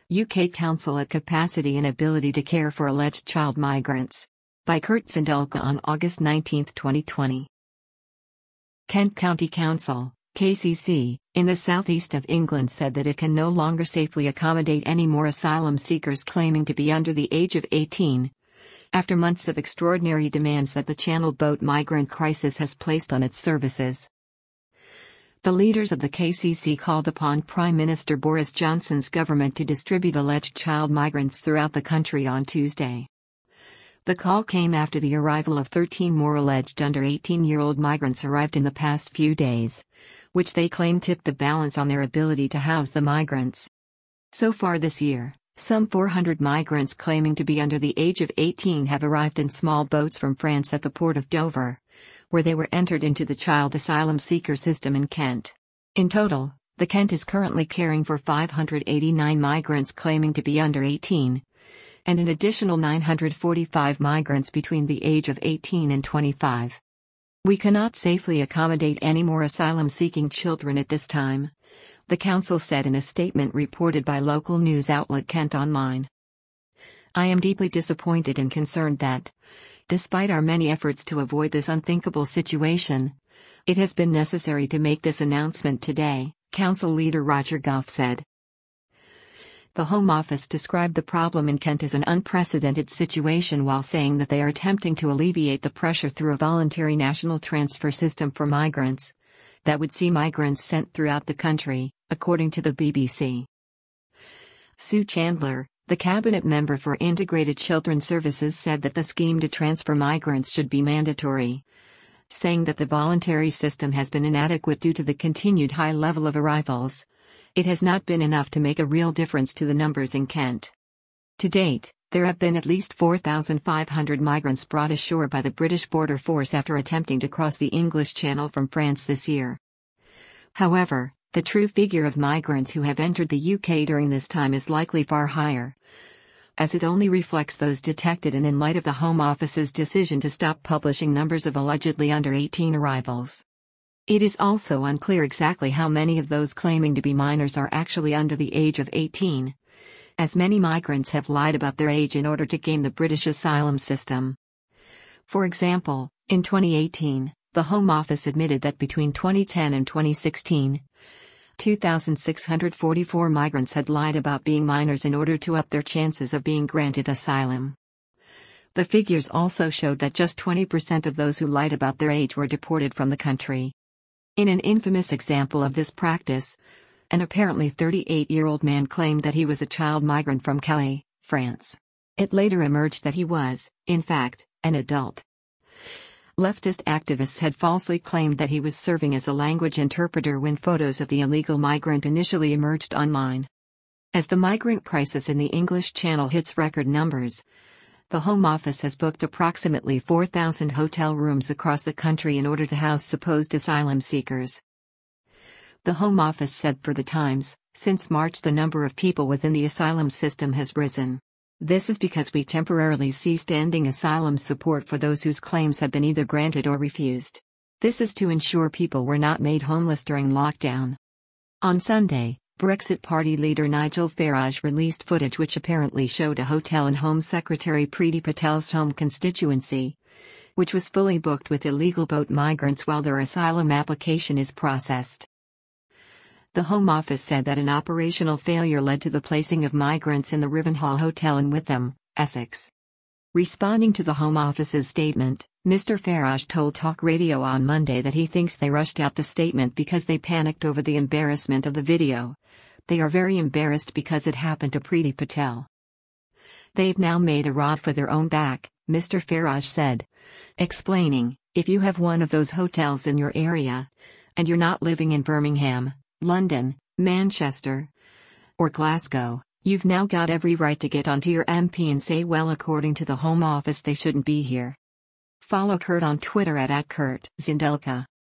UK Council at Capacity and Ability to Care for Alleged Child Migrants. By Kurt Zindelka on August 19, 2020. Kent County Council, KCC, in the southeast of England said that it can no longer safely accommodate any more asylum seekers claiming to be under the age of 18, after months of extraordinary demands that the Channel boat migrant crisis has placed on its services. The leaders of the KCC called upon Prime Minister Boris Johnson's government to distribute alleged child migrants throughout the country on Tuesday. The call came after the arrival of 13 more alleged under 18-year-old migrants arrived in the past few days, which they claim tipped the balance on their ability to house the migrants. So far this year, some 400 migrants claiming to be under the age of 18 have arrived in small boats from France at the port of Dover, where they were entered into the child asylum seeker system in Kent. In total, the Kent is currently caring for 589 migrants claiming to be under 18, and an additional 945 migrants between the age of 18 and 25. We cannot safely accommodate any more asylum-seeking children at this time, the council said in a statement reported by local news outlet Kent Online. I am deeply disappointed and concerned that, despite our many efforts to avoid this unthinkable situation, it has been necessary to make this announcement today, Council leader Roger Gough said. The Home Office described the problem in Kent as an unprecedented situation while saying that they are attempting to alleviate the pressure through a voluntary national transfer system for migrants that would see migrants sent throughout the country, according to the BBC. Sue Chandler, the cabinet member for Integrated Children's Services, said that the scheme to transfer migrants should be mandatory, saying that the voluntary system has been inadequate due to the continued high level of arrivals. It has not been enough to make a real difference to the numbers in Kent. To date, there have been at least 4,500 migrants brought ashore by the British Border Force after attempting to cross the English Channel from France this year. However, the true figure of migrants who have entered the UK during this time is likely far higher, as it only reflects those detected and in light of the Home Office's decision to stop publishing numbers of allegedly under 18 arrivals. It is also unclear exactly how many of those claiming to be minors are actually under the age of 18, as many migrants have lied about their age in order to game the British asylum system. For example, in 2018, the Home Office admitted that between 2010 and 2016, 2,644 migrants had lied about being minors in order to up their chances of being granted asylum. The figures also showed that just 20% of those who lied about their age were deported from the country. In an infamous example of this practice, an apparently 38-year-old man claimed that he was a child migrant from Calais, France. It later emerged that he was, in fact, an adult. Leftist activists had falsely claimed that he was serving as a language interpreter when photos of the illegal migrant initially emerged online. As the migrant crisis in the English Channel hits record numbers, the Home Office has booked approximately 4,000 hotel rooms across the country in order to house supposed asylum seekers. The Home Office said for The Times, since March the number of people within the asylum system has risen. This is because we temporarily ceased ending asylum support for those whose claims have been either granted or refused. This is to ensure people were not made homeless during lockdown. On Sunday, Brexit Party leader Nigel Farage released footage which apparently showed a hotel in Home Secretary Priti Patel's home constituency, which was fully booked with illegal boat migrants while their asylum application is processed. The Home Office said that an operational failure led to the placing of migrants in the Rivenhall Hotel in Witham, Essex. Responding to the Home Office's statement, Mr. Farage told Talk Radio on Monday that he thinks they rushed out the statement because they panicked over the embarrassment of the video. They are very embarrassed because it happened to Priti Patel. They've now made a rod for their own back, Mr. Farage said, explaining, if you have one of those hotels in your area, and you're not living in Birmingham, London, Manchester, or Glasgow, you've now got every right to get onto your MP and say, well, according to the Home Office they shouldn't be here. Follow Kurt on Twitter at @KurtZindelka.